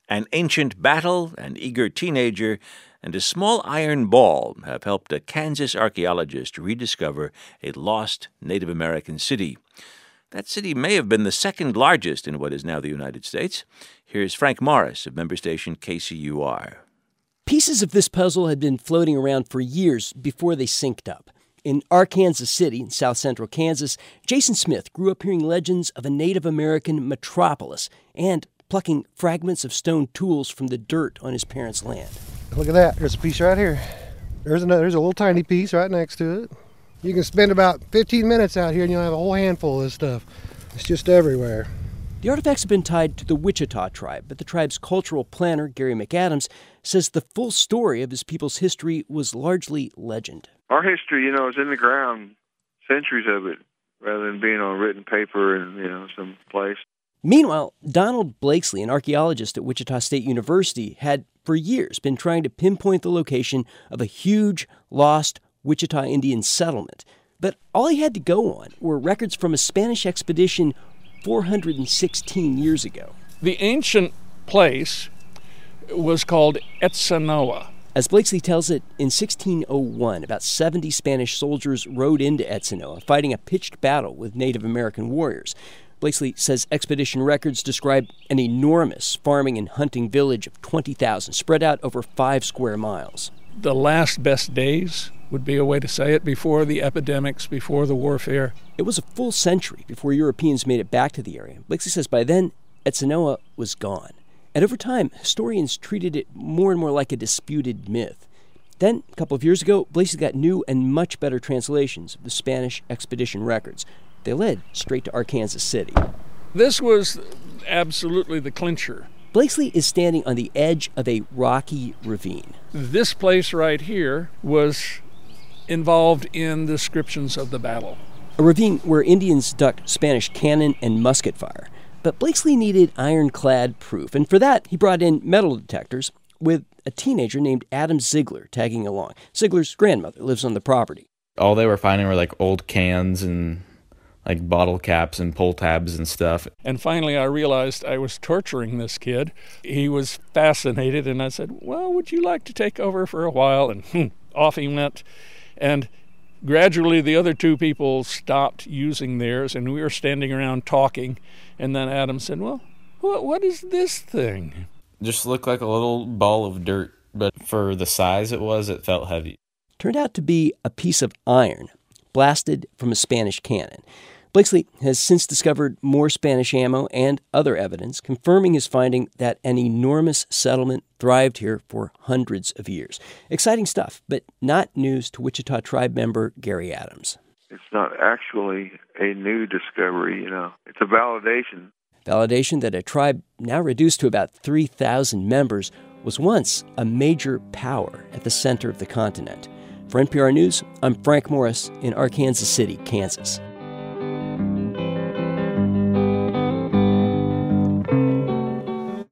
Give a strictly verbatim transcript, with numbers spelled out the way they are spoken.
An ancient battle, an eager teenager, and a small iron ball have helped a Kansas archaeologist rediscover a lost Native American city. That city may have been the second largest in what is now the United States. Here's Frank Morris of member station K C U R. Pieces of this puzzle had been floating around for years before they synced up. In Arkansas City, in south-central Kansas, Jason Smith grew up hearing legends of a Native American metropolis and plucking fragments of stone tools from the dirt on his parents' land. Look at that. There's a piece right here. There's another. There's a little tiny piece right next to it. You can spend about fifteen minutes out here and you'll have a whole handful of this stuff. It's just everywhere. The artifacts have been tied to the Wichita tribe, but the tribe's cultural planner, Gary McAdams, says the full story of his people's history was largely legend. Our history, you know, is in the ground, centuries of it, rather than being on written paper in, you know, some place. Meanwhile, Donald Blakesley, an archaeologist at Wichita State University, had for years been trying to pinpoint the location of a huge, lost Wichita Indian settlement. But all he had to go on were records from a Spanish expedition four hundred sixteen years ago. The ancient place was called Etzanoa. As Blakesley tells it, in sixteen oh one, about seventy Spanish soldiers rode into Etzanoa, fighting a pitched battle with Native American warriors. Blakesley says expedition records describe an enormous farming and hunting village of twenty thousand, spread out over five square miles. The last best days would be a way to say it, before the epidemics, before the warfare. It was a full century before Europeans made it back to the area. Blakesley says by then, Etzanoa was gone. And over time, historians treated it more and more like a disputed myth. Then, a couple of years ago, Blakesley got new and much better translations of the Spanish expedition records. They led straight to Arkansas City. This was absolutely the clincher. Blakesley is standing on the edge of a rocky ravine. This place right here was involved in descriptions of the battle. A ravine where Indians ducked Spanish cannon and musket fire. But Blakesley needed ironclad proof, and for that he brought in metal detectors with a teenager named Adam Ziegler tagging along. Ziegler's grandmother lives on the property. All they were finding were like old cans and like bottle caps and pull tabs and stuff. And finally I realized I was torturing this kid. He was fascinated, and I said, well, would you like to take over for a while? And hmm, off he went. And gradually the other two people stopped using theirs, and we were standing around talking. And then Adam said, well, what, what is this thing? Just looked like a little ball of dirt, but for the size it was, it felt heavy. Turned out to be a piece of iron, blasted from a Spanish cannon. Blakesley has since discovered more Spanish ammo and other evidence, confirming his finding that an enormous settlement thrived here for hundreds of years. Exciting stuff, but not news to Wichita tribe member Gary Adams. It's not actually a new discovery, you know. It's a validation. Validation that a tribe now reduced to about three thousand members was once a major power at the center of the continent. For N P R News, I'm Frank Morris in Arkansas City, Kansas.